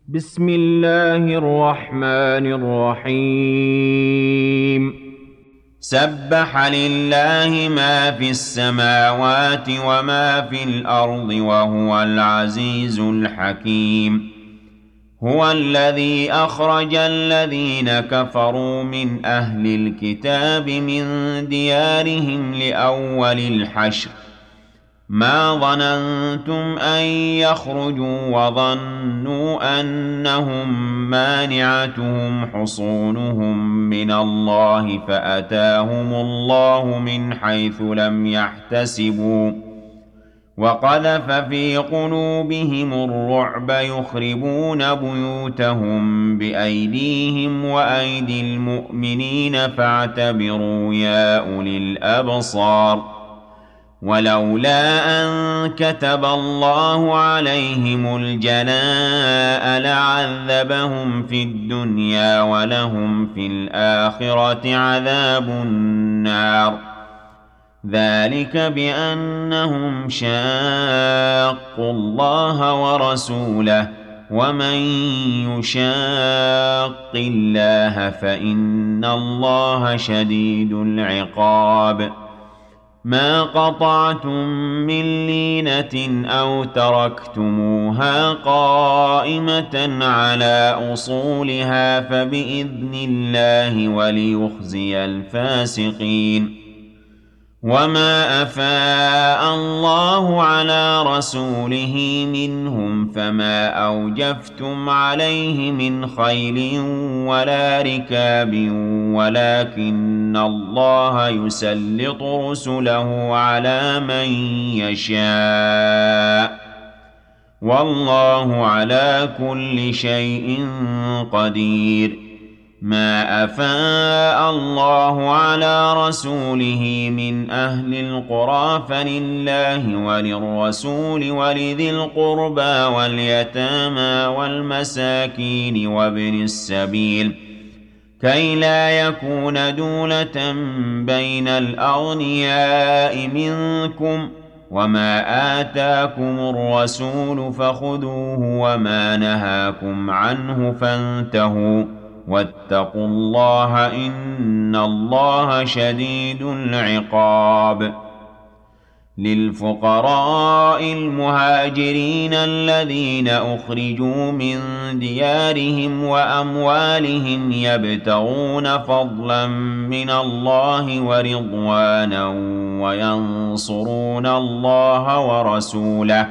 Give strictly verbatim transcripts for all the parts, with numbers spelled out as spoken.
بسم الله الرحمن الرحيم. سبح لله ما في السماوات وما في الأرض وهو العزيز الحكيم. هو الذي أخرج الذين كفروا من أهل الكتاب من ديارهم لأول الحشر ما ظننتم أن يخرجوا وظنوا أنهم مانعتهم حصونهم من الله فأتاهم الله من حيث لم يحتسبوا وقذف في قلوبهم الرعب يخربون بيوتهم بأيديهم وأيدي المؤمنين فاعتبروا يا أولي الأبصار. ولولا أن كتب الله عليهم الجلاء لعذبهم في الدنيا ولهم في الآخرة عذاب النار. ذلك بأنهم شاقوا الله ورسوله ومن يشاق الله فإن الله شديد العقاب. ما قطعتم من لينة أو تركتموها قائمة على أصولها فبإذن الله وليخزي الفاسقين. وما أفاء الله على رسوله منهم فما أوجفتم عليه من خيل ولا ركاب ولكن الله يسلط رسله على من يشاء والله على كل شيء قدير. ما أفاء الله على رسوله من أهل القرى فلله وللرسول ولذي القربى واليتامى والمساكين وابن السبيل كي لا يكون دولة بين الأغنياء منكم. وما آتاكم الرسول فخذوه وما نهاكم عنه فانتهوا واتقوا الله إن الله شديد العقاب. للفقراء المهاجرين الذين أخرجوا من ديارهم وأموالهم يبتغون فضلا من الله ورضوانا وينصرون الله ورسوله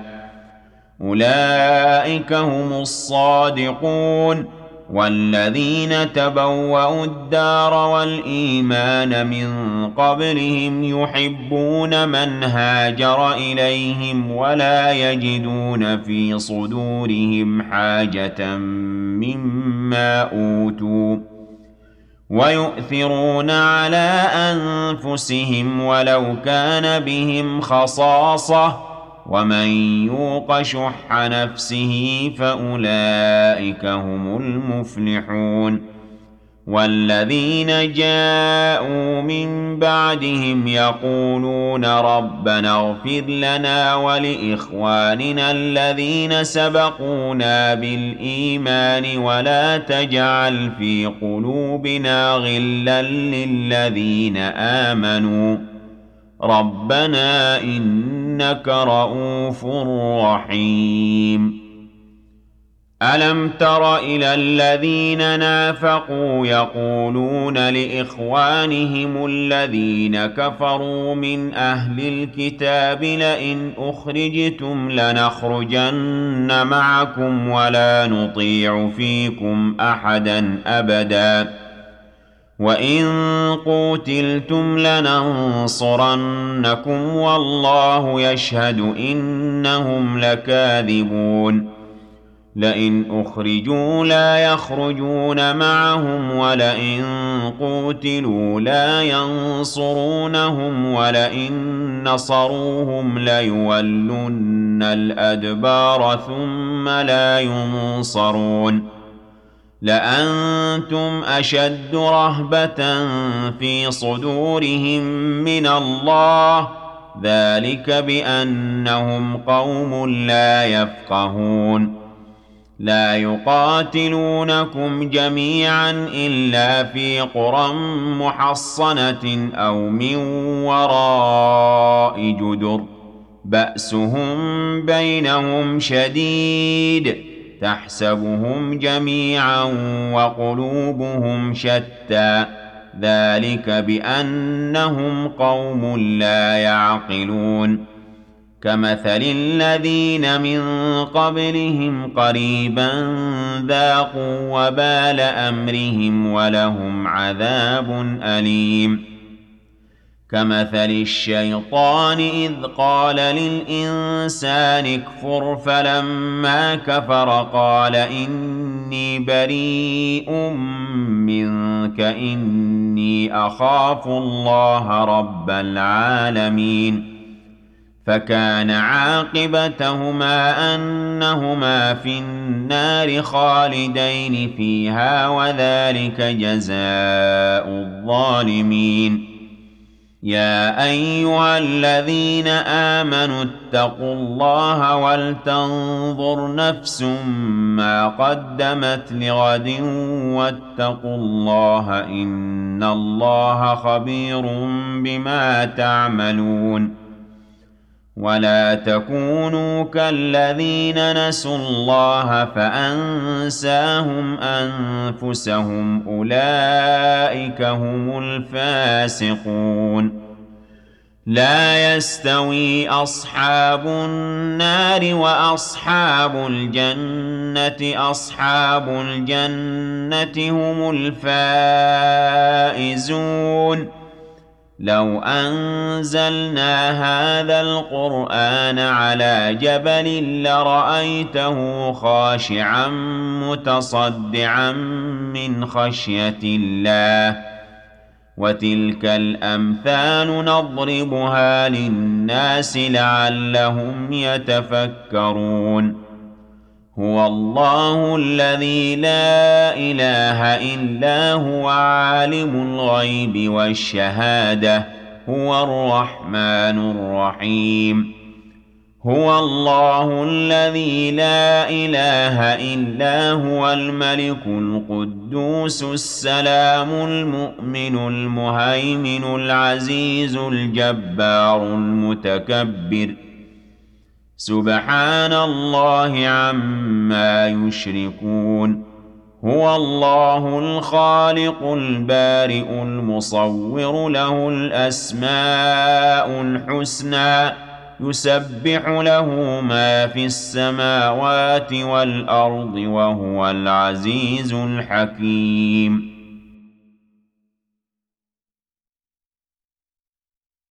أولئك هم الصادقون. والذين تبوأوا الدار والإيمان من قبلهم يحبون من هاجر إليهم ولا يجدون في صدورهم حاجة مما أوتوا ويؤثرون على أنفسهم ولو كان بهم خصاصة ومن يوق شح نفسه فأولئك هم المفلحون. والذين جاءوا من بعدهم يقولون ربنا اغفر لنا ولإخواننا الذين سبقونا بالإيمان ولا تجعل في قلوبنا غلا للذين آمنوا ربنا إنك رؤوف رحيم. ألم تر إلى الذين نافقوا يقولون لإخوانهم الذين كفروا من أهل الكتاب لئن أخرجتم لنخرجن معكم ولا نطيع فيكم أحدا أبدا وإن قوتلتم لننصرنكم والله يشهد إنهم لكاذبون. لئن أخرجوا لا يخرجون معهم ولئن قوتلوا لا ينصرونهم ولئن نصروهم ليولن الأدبار ثم لا ينصرون. لأنتم أشد رهبة في صدورهم من الله ذلك بأنهم قوم لا يفقهون. لا يقاتلونكم جميعا إلا في قرى محصنة أو من وراء جدر بأسهم بينهم شديد تحسبهم جميعا وقلوبهم شتى ذلك بأنهم قوم لا يعقلون كمثل الذين من قبلهم قريبا ذاقوا وبال أمرهم ولهم عذاب أليم كمثل الشيطان إذ قال للإنسان اكفر فلما كفر قال إني بريء منك إني أخاف الله رب العالمين فكان عاقبتهما أنهما في النار خالدين فيها وذلك جزاء الظالمين يا أيها الذين آمنوا اتقوا الله ولتنظر نفس ما قدمت لغد واتقوا الله إن الله خبير بما تعملون ولا تكونوا كالذين نسوا الله فأنساهم أنفسهم أولئك هم الفاسقون لا يستوي أصحاب النار وأصحاب الجنة أصحاب الجنة هم الفائزون لو أنزلنا هذا القرآن على جبل لرأيته خاشعا متصدعا من خشية الله وتلك الأمثال نضربها للناس لعلهم يتفكرون هو الله الذي لا إله إلا هو عالم الغيب والشهادة هو الرحمن الرحيم هو الله الذي لا إله إلا هو الملك القدوس السلام المؤمن المهيمن العزيز الجبار المتكبر سبحان الله عما يشركون هو الله الخالق البارئ المصور له الأسماء الحسنى يسبح له ما في السماوات والأرض وهو العزيز الحكيم